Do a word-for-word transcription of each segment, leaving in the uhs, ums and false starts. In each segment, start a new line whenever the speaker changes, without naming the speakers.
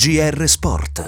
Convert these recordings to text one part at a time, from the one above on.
G R Sport.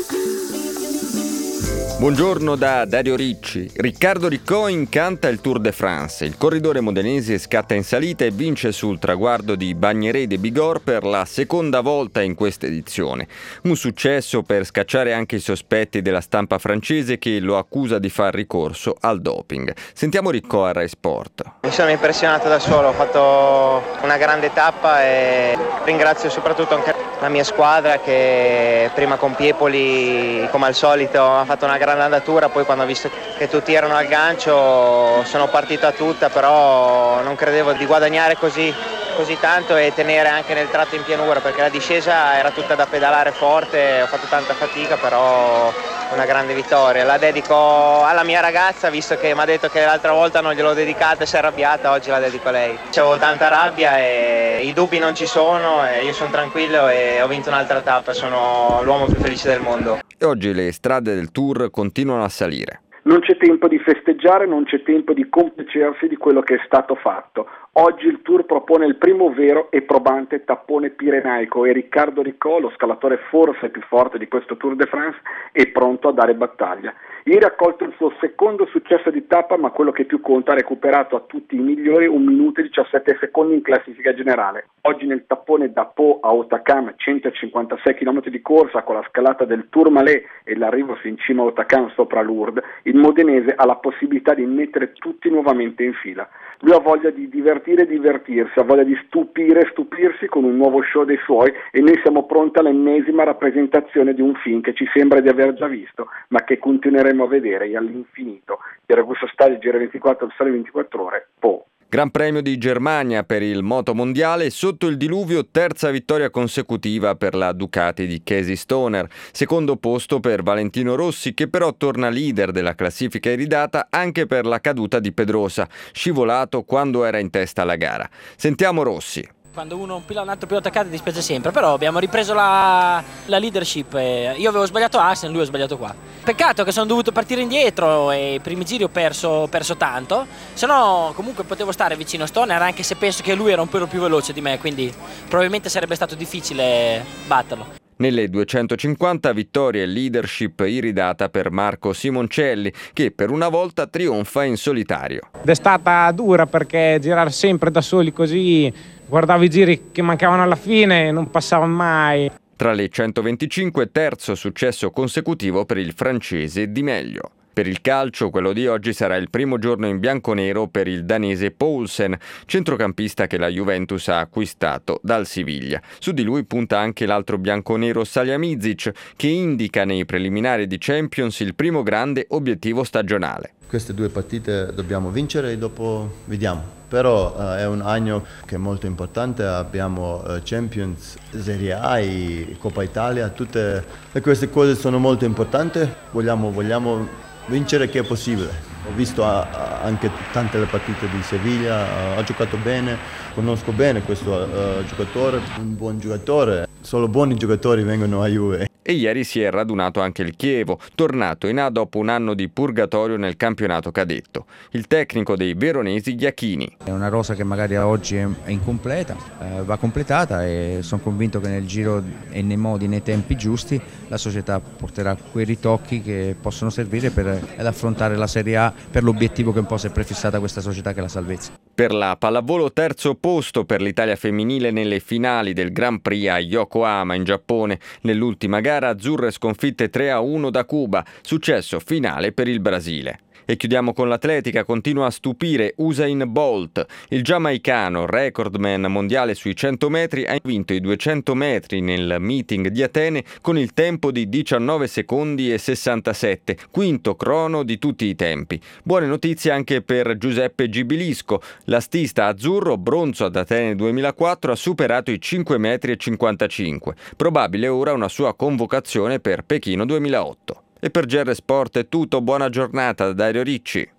Buongiorno da Dario Ricci. Riccardo Riccò incanta il Tour de France. Il corridore modenese scatta in salita e vince sul traguardo di Bagneres de Bigorre per la seconda volta in questa edizione. Un successo per scacciare anche i sospetti della stampa francese che lo accusa di far ricorso al doping. Sentiamo Riccò a Rai Sport.
Mi sono impressionato da solo, ho fatto una grande tappa e ringrazio soprattutto anche la mia squadra che prima con Piepoli, come al solito, ha fatto una grande andatura, poi quando ho visto che tutti erano al gancio sono partito a tutta, però non credevo di guadagnare così, così tanto e tenere anche nel tratto in pianura, perché la discesa era tutta da pedalare forte, ho fatto tanta fatica, però una grande vittoria. La dedico alla mia ragazza, visto che mi ha detto che l'altra volta non gliel'ho dedicata e si è arrabbiata, oggi la dedico a lei. C'avevo tanta rabbia e i dubbi non ci sono e io sono tranquillo e ho vinto un'altra tappa, sono l'uomo più felice del mondo.
E oggi le strade del Tour continuano a salire.
Non c'è tempo di festeggiare, non c'è tempo di compiacersi di quello che è stato fatto. Oggi il Tour propone il primo vero e probante tappone pirenaico e Riccardo Riccò, lo scalatore forse più forte di questo Tour de France, è pronto a dare battaglia. Ieri ha colto il suo secondo successo di tappa, ma quello che più conta ha recuperato a tutti i migliori un minuto e diciassette secondi in classifica generale. Oggi nel tappone da Pau a Hautacam, centocinquantasei chilometri di corsa con la scalata del Tourmalet e l'arrivo in cima a Hautacam sopra Lourdes, il modenese ha la possibilità di mettere tutti nuovamente in fila. Lui ha voglia di divertire e divertirsi, ha voglia di stupire e stupirsi con un nuovo show dei suoi e noi siamo pronti all'ennesima rappresentazione di un film che ci sembra di aver già visto, ma che continueremo a vedere all'infinito. Pier Augusto Stagli, G R ventiquattro, il Sole ventiquattro Ore, Pau.
Gran Premio di Germania per il moto mondiale, sotto il diluvio terza vittoria consecutiva per la Ducati di Casey Stoner, secondo posto per Valentino Rossi che però torna leader della classifica iridata anche per la caduta di Pedrosa, scivolato quando era in testa alla gara. Sentiamo Rossi.
Quando uno, un, pilota, un altro pilota cade dispiace sempre, però abbiamo ripreso la, la leadership. E io avevo sbagliato a Assen, lui ha sbagliato qua. Peccato che sono dovuto partire indietro e i primi giri ho perso, perso tanto, se no comunque potevo stare vicino a Stoner anche se penso che lui era un pelo più veloce di me, quindi probabilmente sarebbe stato difficile batterlo.
Nelle duecentocinquanta vittorie e leadership iridata per Marco Simoncelli che per una volta trionfa in solitario.
Ed è stata dura perché girare sempre da soli così, guardavo i giri che mancavano alla fine e non passavano mai.
Tra le centoventicinque terzo successo consecutivo per il francese Di Meglio. Per il calcio, quello di oggi sarà il primo giorno in bianconero per il danese Poulsen, centrocampista che la Juventus ha acquistato dal Siviglia. Su di lui punta anche l'altro bianconero Salihamidzic, che indica nei preliminari di Champions il primo grande obiettivo stagionale.
Queste due partite dobbiamo vincere e dopo vediamo. Però uh, è un anno che è molto importante, abbiamo uh, Champions, Serie A e Coppa Italia, tutte e queste cose sono molto importanti, vogliamo, vogliamo vincere che è possibile. Ho visto uh, anche tante le partite di Siviglia, uh, ha giocato bene, conosco bene questo uh, giocatore, un buon giocatore, solo buoni giocatori vengono a Juve.
E ieri si è radunato anche il Chievo, tornato in A dopo un anno di purgatorio nel campionato cadetto. Il tecnico dei veronesi Iachini.
È una rosa che magari oggi è incompleta, eh, va completata e sono convinto che nel giro e nei modi e nei tempi giusti la società porterà quei ritocchi che possono servire per affrontare la Serie A per l'obiettivo che un po' si è prefissata questa società che è la salvezza.
Per la pallavolo terzo posto per l'Italia femminile nelle finali del Grand Prix a Yokohama in Giappone. Nell'ultima gara azzurre sconfitte tre a uno da Cuba, successo finale per il Brasile. E chiudiamo con l'atletica, continua a stupire Usain Bolt. Il giamaicano, recordman mondiale sui cento metri, ha vinto i duecento metri nel meeting di Atene con il tempo di diciannove secondi e sessantasette, quinto crono di tutti i tempi. Buone notizie anche per Giuseppe Gibilisco. L'astista azzurro, bronzo ad Atene duemilaquattro, ha superato i cinque metri e cinquantacinque. Probabile ora una sua convocazione per Pechino duemilaotto. E per G R Sport è tutto, buona giornata da Dario Ricci.